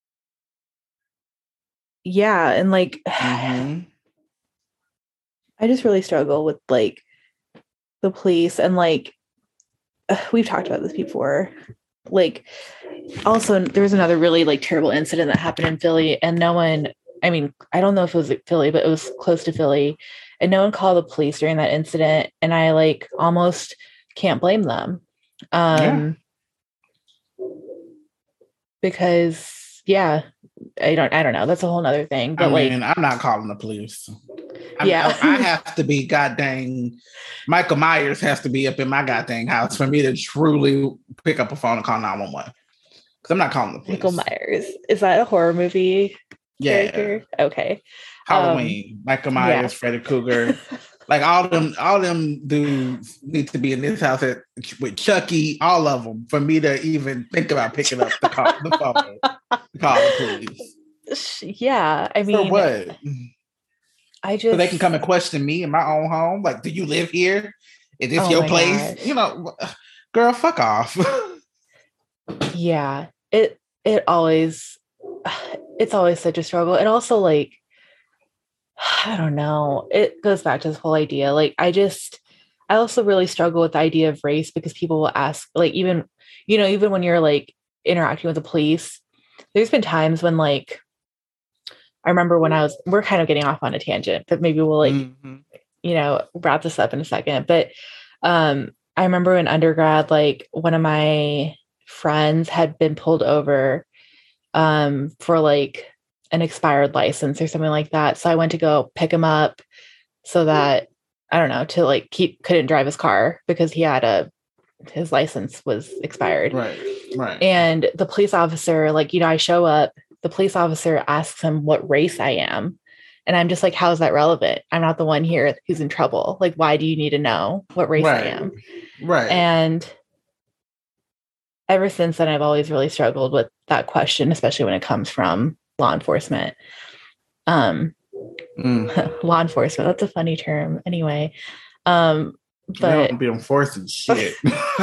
yeah, and like I just really struggle with like the police and like we've talked about this before. Like also there was another really like terrible incident that happened in Philly and no one, I mean, I don't know if it was Philly, but it was close to Philly. And no one called the police during that incident. And I like almost can't blame them. Because yeah, I don't know. That's a whole nother thing. But I like, mean, I'm not calling the police. yeah. I have to be goddamn. Michael Myers has to be up in my goddamn house for me to truly pick up a phone and call 911. Because I'm not calling the police. Michael Myers. Is that a horror movie character? Yeah. Okay. Halloween. Michael Myers, yeah. Freddy Krueger. Like all them dudes need to be in this house with Chucky, all of them, for me to even think about picking up the phone to call the police. Yeah, I mean, for what? So they can come and question me in my own home. Like, do you live here? Is this your place? Gosh. You know, girl, fuck off. Yeah, it's always such a struggle, and also like, I don't know. It goes back to this whole idea. Like, I also really struggle with the idea of race, because people will ask, like, even when you're like interacting with the police, there's been times when, like, I remember when we're kind of getting off on a tangent, but maybe we'll like, wrap this up in a second. But I remember in undergrad, like one of my friends had been pulled over for like an expired license or something like that. So I went to go pick him up so that, I don't know, to like couldn't drive his car because he had his license was expired. Right. And the police officer, like, I show up, the police officer asks him what race I am. And I'm just like, how is that relevant? I'm not the one here who's in trouble. Like, why do you need to know what race I am? Right. And ever since then, I've always really struggled with that question, especially when it comes from law enforcement. Law enforcement, that's a funny term. Anyway. But they don't be enforcing shit.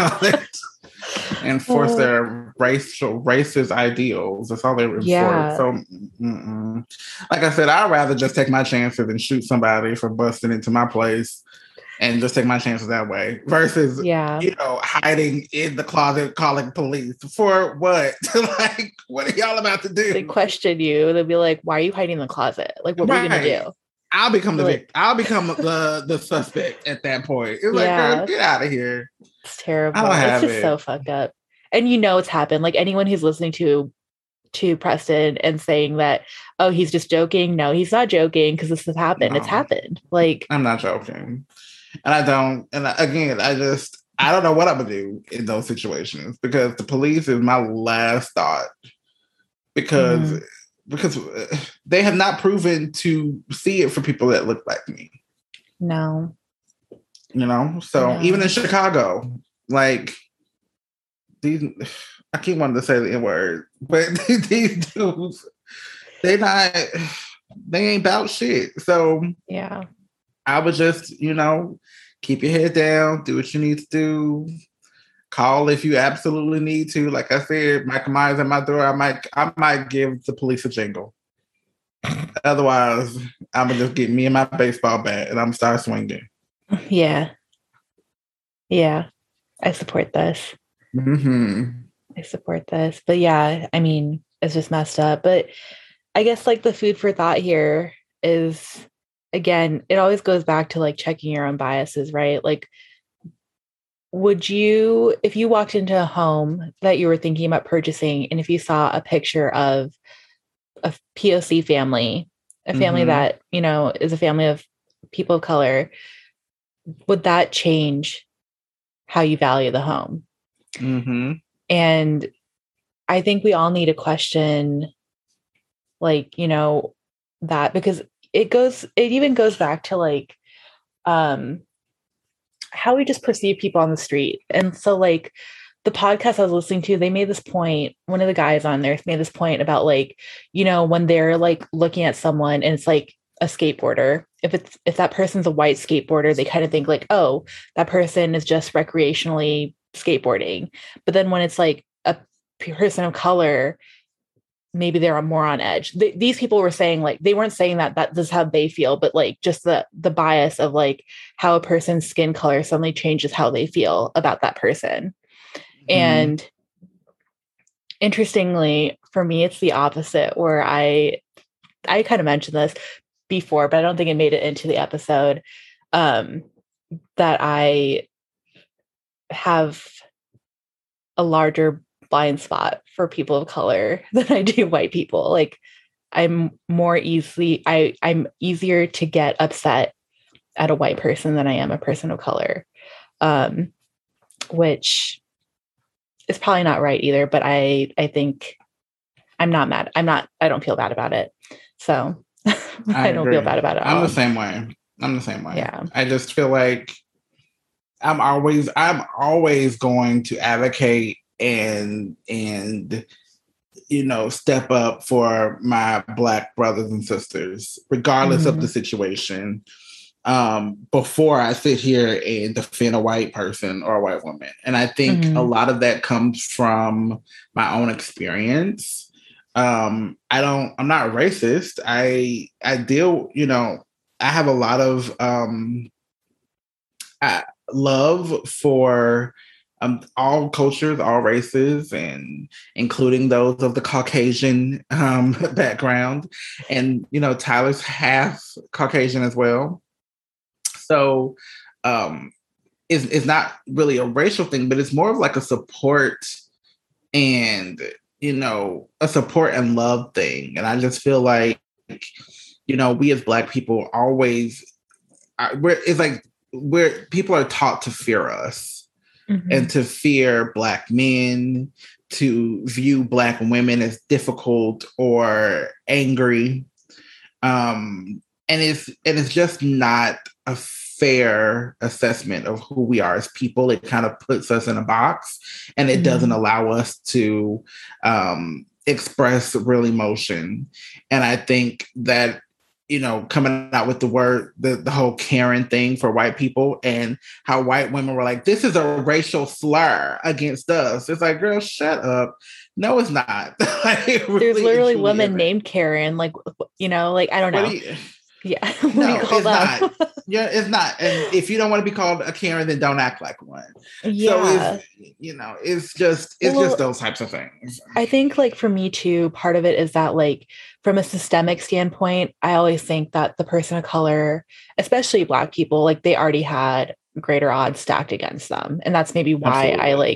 Enforce their racist ideals. That's all they enforce. Yeah. So, like I said, I'd rather just take my chances and shoot somebody for busting into my place, and just take my chances that way. Versus, hiding in the closet, calling police for what? Like, what are y'all about to do? They question you. They'll be like, "Why are you hiding in the closet? Like, what are you gonna do?" I'll become the victim. I'll become the suspect at that point. It's like, girl, get out of here. It's terrible. It's just so fucked up. And it's happened. Like, anyone who's listening to Preston and saying that, oh, he's just joking. No, he's not joking, because this has happened. No. It's happened. Like, I'm not joking. And I don't. And again, I don't know what I'm gonna do in those situations, because the police is my last thought. Because they have not proven to see it for people that look like me. No. So even in Chicago, like, these, I keep wanting to say the N-word, but these dudes, they ain't about shit. So yeah, I would just, keep your head down, do what you need to do. Call if you absolutely need to. Like I said, Michael Myers at my door, I might give the police a jingle. Otherwise, I'm gonna just get me and my baseball bat and I'm gonna start swinging. Yeah. I support this. I support this. But yeah, I mean, it's just messed up. But I guess like the food for thought here is, again, it always goes back to like checking your own biases, right? Like, would you, if you walked into a home that you were thinking about purchasing, and if you saw a picture of a POC family, a family that, is a family of people of color, would that change how you value the home? And I think we all need to question, like, that, because it even goes back to like, how we just perceive people on the street. And so like the podcast I was listening to, they made this point, one of the guys on there made this point about like, when they're like looking at someone and it's like a skateboarder, if that person's a white skateboarder, they kind of think like, oh, that person is just recreationally skateboarding. But then when it's like a person of color, maybe they're more on edge. These people were saying like, they weren't saying that this is how they feel, but like just the bias of like how a person's skin color suddenly changes how they feel about that person. And interestingly, for me, it's the opposite, where I kind of mentioned this before, but I don't think it made it into the episode, that I have a larger blind spot for people of color than I do white people. Like I'm easier to get upset at a white person than I am a person of color. Which is probably not right either, but I think I'm not mad. I don't feel bad about it. So I don't feel bad about it at all. I'm the same way. Yeah. I just feel like I'm always going to advocate and step up for my Black brothers and sisters, regardless of the situation. Before I sit here and defend a white person or a white woman. And I think a lot of that comes from my own experience. I'm not racist. I have a lot of love for all cultures, all races, and including those of the Caucasian background. And, Tyler's half Caucasian as well. So it's not really a racial thing, but it's more of like a support and, a support and love thing. And I just feel like, we as Black people always, where people are taught to fear us and to fear Black men, to view Black women as difficult or angry. And it's just not a fair assessment of who we are as people. It kind of puts us in a box, and it doesn't allow us to express real emotion. And I think that, coming out with the whole Karen thing for white people, and how white women were like, this is a racial slur against us. It's like, girl, shut up. No, it's not. There's literally women named Karen, like, I don't know. Yeah. No, it's not. Yeah, it's not. And if you don't want to be called a Karen, then don't act like one. Yeah. So it's just those types of things. I think, like, for me too, part of it is that, like, from a systemic standpoint, I always think that the person of color, especially Black people, like, they already had greater odds stacked against them. And that's maybe why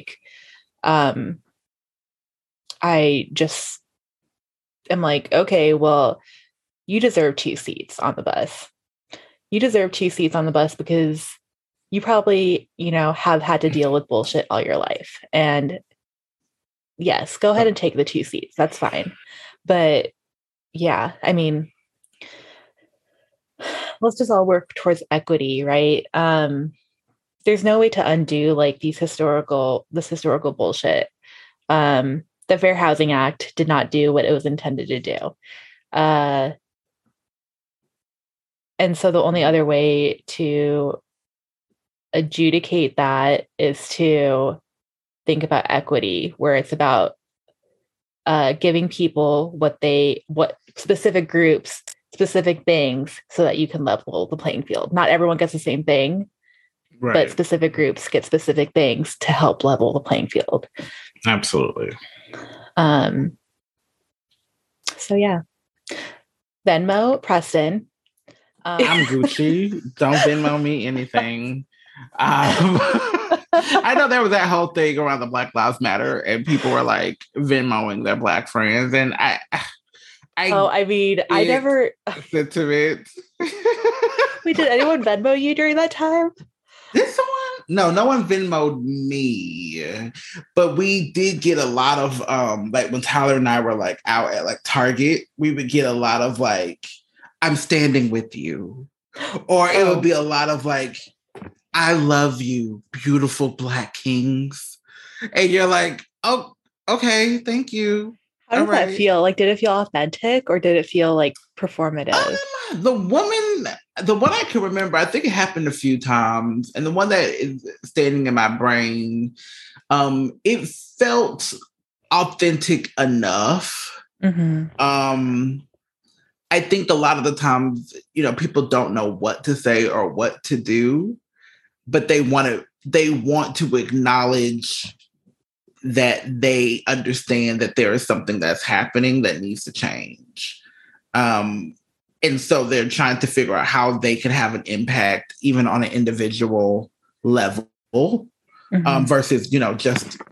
I just am like, okay, well, you deserve 2 seats on the bus. You deserve 2 seats on the bus because you probably, have had to deal with bullshit all your life. And yes, go ahead and take the 2 seats. That's fine. But yeah, I mean, let's just all work towards equity, right? There's no way to undo, like, this historical bullshit. The Fair Housing Act did not do what it was intended to do. And so the only other way to adjudicate that is to think about equity, where it's about giving people what specific groups, specific things, so that you can level the playing field. Not everyone gets the same thing, right, but specific groups get specific things to help level the playing field. Absolutely. So yeah. Venmo, Preston. I'm Gucci. Don't Venmo me anything. I know there was that whole thing around the Black Lives Matter, and people were like Venmoing their Black friends, and I never sentiment. Wait, did anyone Venmo you during that time? Did someone? No one Venmoed me, but we did get a lot of like when Tyler and I were like out at like Target, we would get a lot of like, I'm standing with you. Or it would be a lot of like, I love you, beautiful Black kings. And you're like, oh, okay, thank you. How did that feel? Like, did it feel authentic or did it feel like performative? The one I can remember, I think it happened a few times. And the one that is standing in my brain, it felt authentic enough. Mm-hmm. I think a lot of the times, people don't know what to say or what to do, but they want to acknowledge that they understand that there is something that's happening that needs to change. And so they're trying to figure out how they can have an impact, even on an individual level, versus, just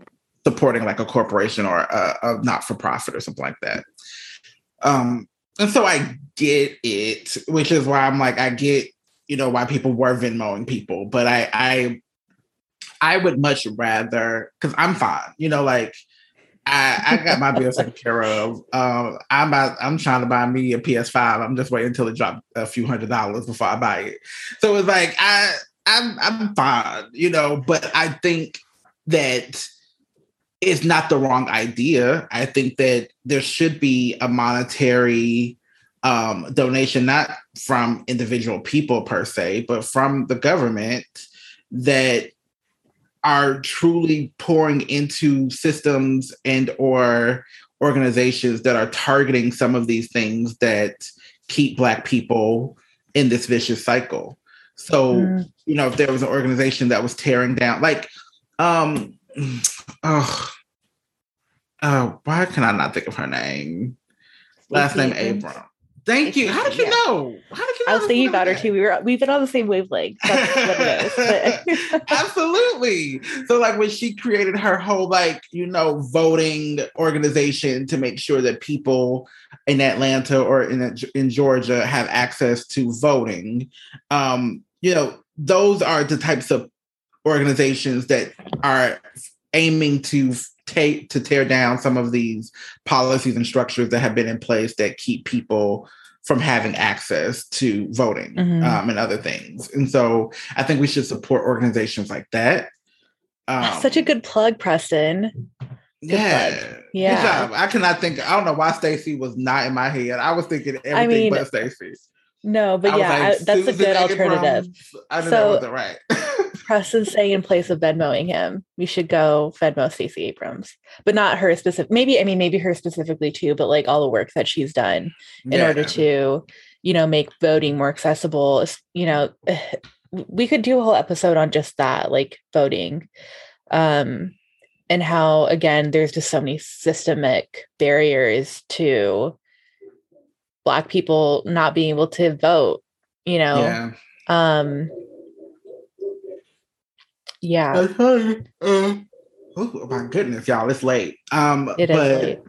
supporting like a corporation or a not-for-profit or something like that. And so I get it, which is why I'm like, I get, why people were Venmoing people, but I would much rather, because I'm fine, like I got my bills taken care of. I'm trying to buy me a PS5. I'm just waiting until it drops a few $100s before I buy it. So it's like I'm fine, but I think that it's not the wrong idea. I think that there should be a monetary donation, not from individual people per se, but from the government that are truly pouring into systems and or organizations that are targeting some of these things that keep Black people in this vicious cycle. So, if there was an organization that was tearing down, like, why can I not think of her name? Last name Abram. Thank you. How did you know? I was thinking about her too. We've been on the same wavelength. That's what it is. Absolutely. So like when she created her whole voting organization to make sure that people in Atlanta or in Georgia have access to voting, those are the types of organizations that are aiming to tear down some of these policies and structures that have been in place that keep people from having access to voting and other things. And so I think we should support organizations like that. That's such a good plug, Preston. Good job. I don't know why Stacey was not in my head. I was thinking everything but Stacey. No, but that's a good alternative. I knew that wasn't right. Preston's saying in place of Venmoing him, we should go Venmo Stacey Abrams, but not her specific. Maybe her specifically too, but like all the work that she's done in order to, make voting more accessible. We could do a whole episode on just that, like voting, and how, again, there's just so many systemic barriers to Black people not being able to vote, Oh my goodness, y'all, it's late. It is late.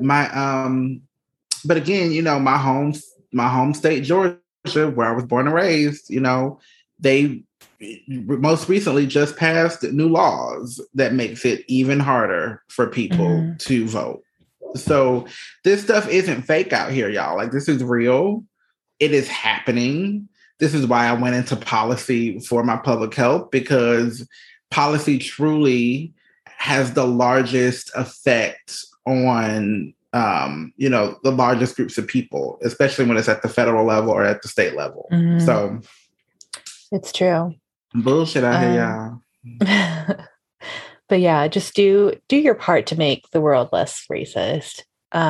But again, my home state, Georgia, where I was born and raised, they most recently just passed new laws that makes it even harder for people to vote. So this stuff isn't fake out here, y'all. Like, this is real. It is happening. This is why I went into policy for my public health, because policy truly has the largest effect on, the largest groups of people, especially when it's at the federal level or at the state level. So it's true. Bullshit out here, y'all. But yeah, just do your part to make the world less racist.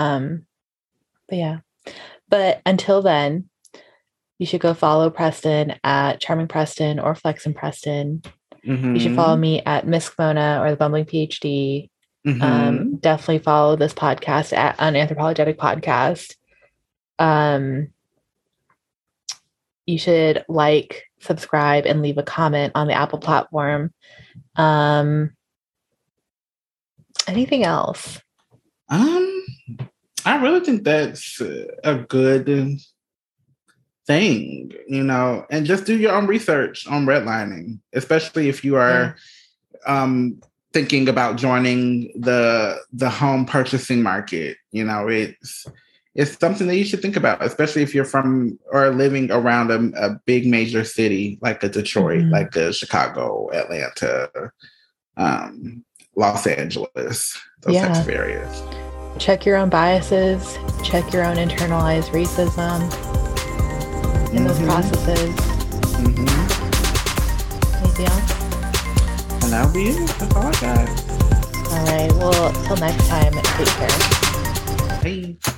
But until then, you should go follow Preston at Charming Preston or Flexin Preston. You should follow me at Miss Mona or the Bumbling PhD. Definitely follow this podcast at Unanthropologetic Podcast. You should like, subscribe, and leave a comment on the Apple platform. Anything else? I really think that's a good thing, and just do your own research on redlining, especially if you are thinking about joining the home purchasing market. It's something that you should think about, especially if you're from or living around a big major city like a Detroit, like a Chicago, Atlanta, Los Angeles, those types of areas. Check your own biases, check your own internalized racism in those processes. Anything else? And that'll be it. That's all I got. All right. Well, till next time, take care. Bye.